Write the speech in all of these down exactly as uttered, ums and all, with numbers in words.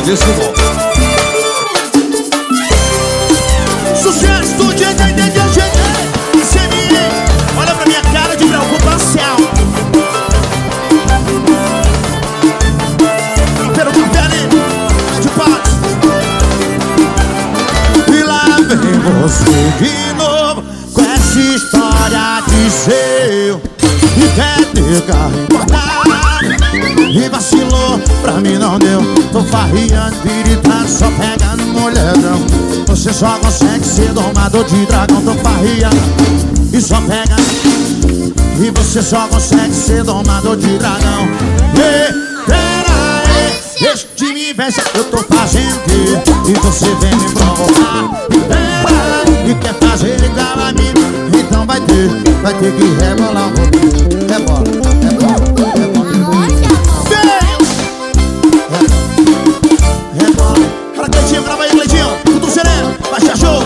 desse bom. Sucesso do dia, dia, dia, dia, dia. C M I, olha pra minha cara de preocupação. Pelo papel de paz. E lá vem você de novo com essa história de seu. E quer ter carro importado e vacilou, pra mim não deu. Tô farriando, viritando, só pegando mulherão. Você só consegue ser domador de dragão. Tô farriando e só pegando. E você só consegue ser domador de dragão. Ei, pera aí, deixa de me vencer. Eu tô fazendo quê? E você vem me provocar. Pera aí, e quer fazer igual a mim? Então vai ter, vai ter que rebolar um pouquinho. Rebola, rebola, rebola. Rebola. Fala, Cleitinho, grava aí, Cleitinho. Tudo sereno, baixa show.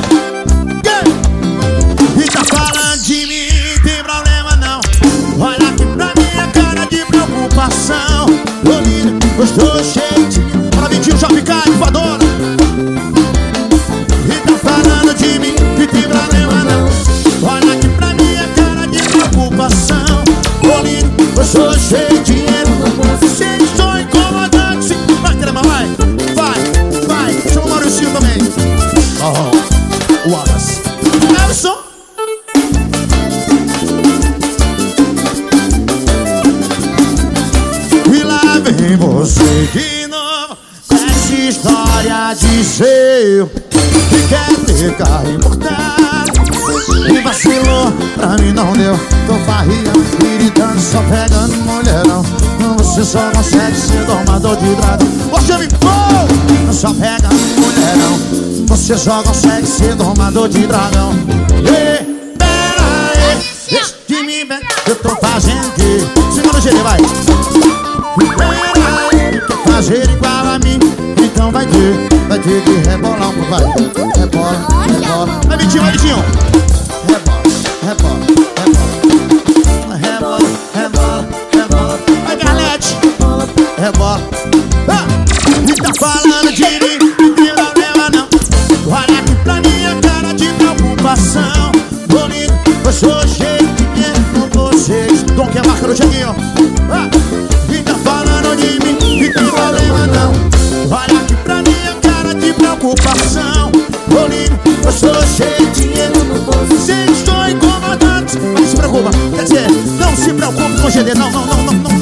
E tá falando de mim, tem problema não. Olha aqui pra minha cara de preocupação. Tô lindo, gostou, cheio. Fala, Vitinho, Jovicai, voadora. E tá falando de mim, e tem problema não. Olha aqui pra minha cara de preocupação. Tô lindo, gostou, cheio de dinheiro. Se estou incomodando, se... Vai, Trema, vai. Vai, vai. Chama o Maurício também. Oh, o Alas. Elson. E lá vem você de novo com essa história de seu. Que quer ter carro importado e vacilou, pra mim não deu. Tô farriando, gritando, só pegando mulherão. Você só consegue ser domador de dragão. Ô, chame, oh! Só pegando mulherão. Você só consegue ser domador de dragão. Ei, pera aí, deixa de mim, velho. Eu tô fazendo quê? Segura o G D, vai. Pera aí, quer fazer igual a mim? Então vai ter, vai ter que rebolar um pouco, vai. Rebola, rebola. Vai, Vitinho, vai, Vitinho. Rebola, rebola, rebola. Rebola, rebola, rebola. Vai, Carlete. Rebola. Ah, e tá falando de mim, não tem problema não. Olha aqui pra minha cara de preocupação. Bonito, eu sou cheio de dinheiro com vocês. Dom que é marca no cheguinho. Ah, e tá falando de mim, não tem problema não. Olha aqui pra minha cara de preocupação. Bonito, eu sou cheio de dinheiro com vocês. Estou incomodado. Não se preocupa, quer dizer, não se preocupe com o G D. Não, não, não, não, não.